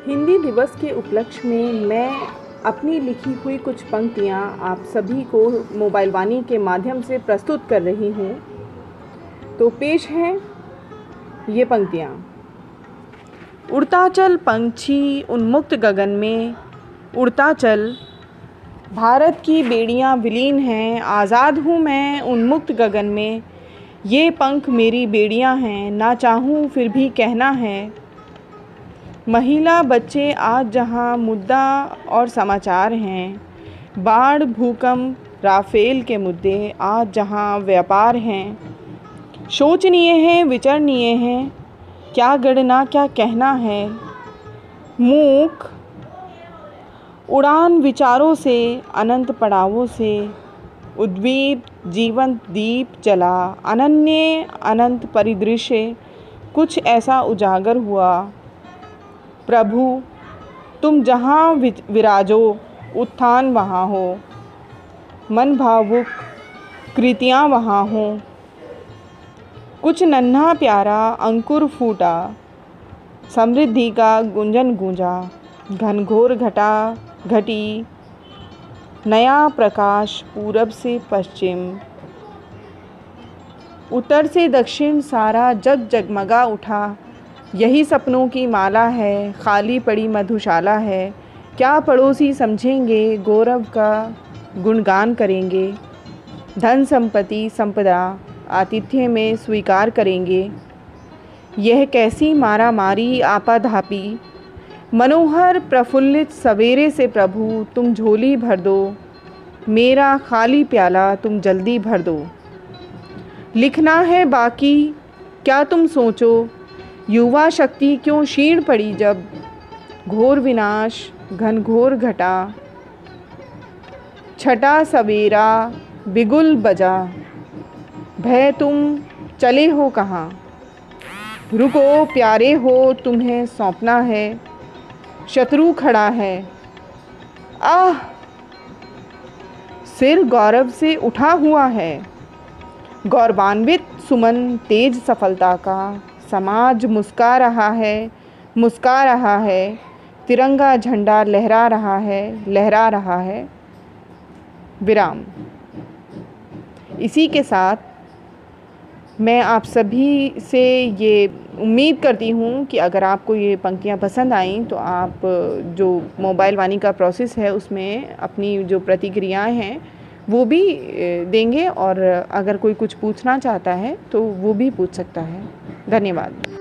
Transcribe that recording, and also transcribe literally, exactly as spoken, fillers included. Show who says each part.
Speaker 1: हिंदी दिवस के उपलक्ष्य में मैं अपनी लिखी हुई कुछ पंक्तियाँ आप सभी को मोबाइल वाणी के माध्यम से प्रस्तुत कर रही हूँ। तो पेश हैं ये पंक्तियाँ। उड़ता चल पंछी उन्मुक्त गगन में, उड़ता चल भारत की बेड़ियाँ विलीन हैं, आज़ाद हूँ मैं उन्मुक्त गगन में, ये पंख मेरी बेड़ियाँ हैं, ना चाहूँ फिर भी कहना है। महिला बच्चे आज जहाँ मुद्दा और समाचार हैं, बाढ़ भूकंप राफेल के मुद्दे आज जहाँ व्यापार हैं, शोचनीय हैं विचरणीय हैं, क्या गणना क्या कहना है। मूक उड़ान विचारों से अनंत पड़ावों से, उद्वीप जीवंत दीप जला, अनन्य अनंत परिदृश्य कुछ ऐसा उजागर हुआ। प्रभु तुम जहाँ विराजो उत्थान वहाँ हो, मन भावुक कृतियाँ वहाँ हो, कुछ नन्हा प्यारा अंकुर फूटा, समृद्धि का गुंजन गूंजा, घनघोर घटा घटी, नया प्रकाश पूरब से पश्चिम, उत्तर से दक्षिण सारा जग जगमगा उठा। यही सपनों की माला है, खाली पड़ी मधुशाला है, क्या पड़ोसी समझेंगे गौरव का गुणगान करेंगे, धन संपत्ति संपदा आतिथ्य में स्वीकार करेंगे। यह कैसी मारा मारी आपाधापी, मनोहर प्रफुल्लित सवेरे से प्रभु तुम झोली भर दो, मेरा खाली प्याला तुम जल्दी भर दो। लिखना है बाकी क्या तुम सोचो, युवा शक्ति क्यों क्षीण पड़ी जब, घोर विनाश घनघोर घटा, छटा सवेरा बिगुल बजा, भय तुम चले हो कहाँ, रुको प्यारे हो तुम्हें सौंपना है, शत्रु खड़ा है। आह सिर गौरव से उठा हुआ है, गौरवान्वित सुमन तेज सफलता का, समाज मुस्का रहा है मुस्का रहा है, तिरंगा झंडा लहरा रहा है लहरा रहा है। विराम। इसी के साथ मैं आप सभी से ये उम्मीद करती हूँ कि अगर आपको ये पंक्तियाँ पसंद आईं तो आप जो मोबाइल वाणी का प्रोसेस है उसमें अपनी जो प्रतिक्रियाएं हैं वो भी देंगे, और अगर कोई कुछ पूछना चाहता है तो वो भी पूछ सकता है। धन्यवाद।